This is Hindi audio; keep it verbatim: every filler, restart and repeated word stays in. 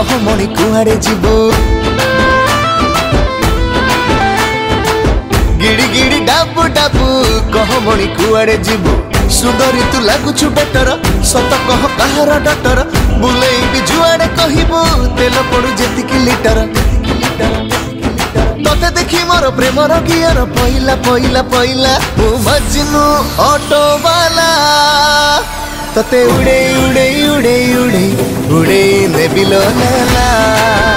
कह मणि कुआड़े जीवो गिड़ी गिड़ी डाबू डाबू कह मणि कुआड़े जीवो सुंदरी तू लगुछु बेटर सत कह कहार डटर बुलेई भी जुआड़े कहबू तेल पड़ू जेतिकी लिटर तते देखी मोर प्रेमर गियर पहिला पहिला पहिला मु मजनू ऑटो वाला तते उड़े उड़े उड़े उड़े उड़े नेबिलो नाला।